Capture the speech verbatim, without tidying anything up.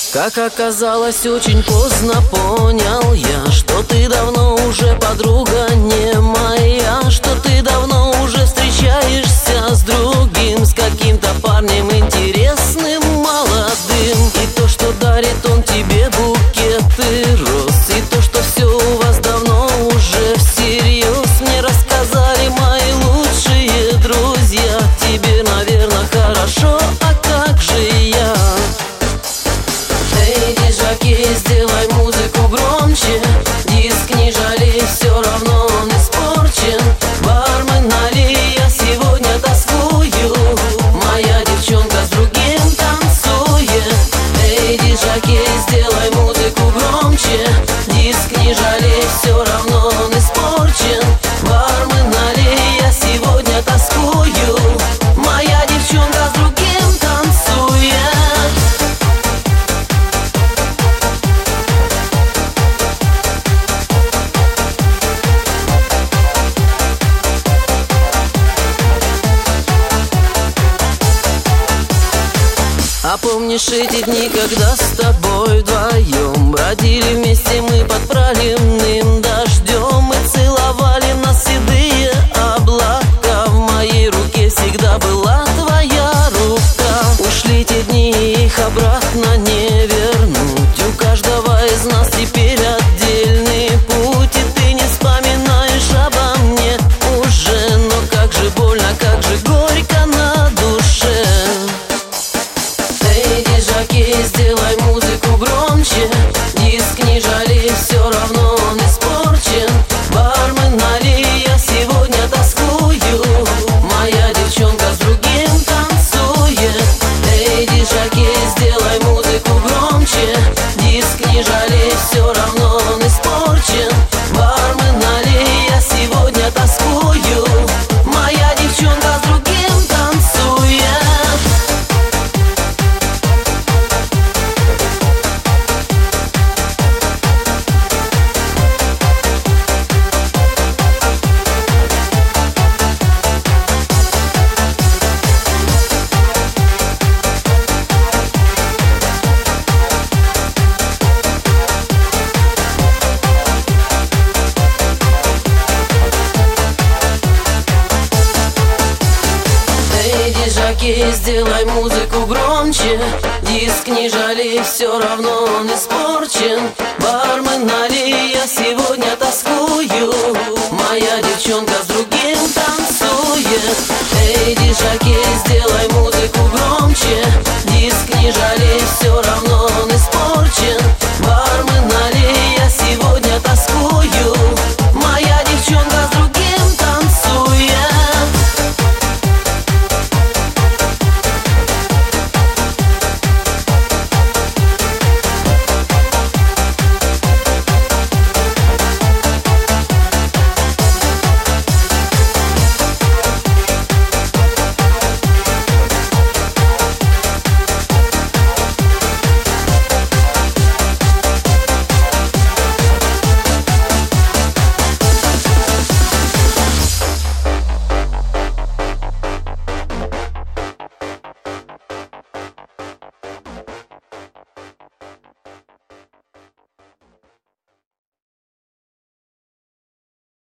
Как оказалось, очень поздно понял я, что ты давно уже подруга не моя, что ты давно уже встречаешься с другим, с каким-то парнем интересным, молодым. И то, что дарит он тебе букеты роз, и то, что все у вас давно уже всерьез, мне рассказали мои лучшие друзья. Тебе, наверное, хорошо, а как же я? Эй, диджокей, сделай музыку громче, диск не жалей, все равно он испорчен. Бармен, налей, я сегодня тоскую, моя девчонка с другим танцует. Эй, диджокей, сделай музыку громче, диск не жалей, все равно он испорчен. Бармен, налей, я сегодня тоскую, моя девчонка с другим танцует. А помнишь эти дни, когда с тобой вдвоем бродили вместе мы под проливным дождем и целовали нас седые облака? В моей руке всегда была твоя рука. Ушли те дни, их обратно не вернуть. У каждого из нас теперь отдельный путь, и ты не вспоминаешь обо мне уже. Но как же больно, как же горько на душе. Эй, диджокей, сделай музыку громче, диск не жалей, все равно он испорчен. Бармен, налей, я сегодня тоскую, моя девчонка с другим танцует. Эй, диджокей, сделай музыку громче, диск не жалей, все равно он испорчен. Бармен, налей, я сегодня тоскую, моя девчонка с другим танцует. Диджокей, сделай музыку громче, диск не жалей, все равно он испорчен. Бармен, налей, я сегодня тоскую, моя девчонка с другим танцует. Эй, диджокей, сделай музыку громче, диск не жалей.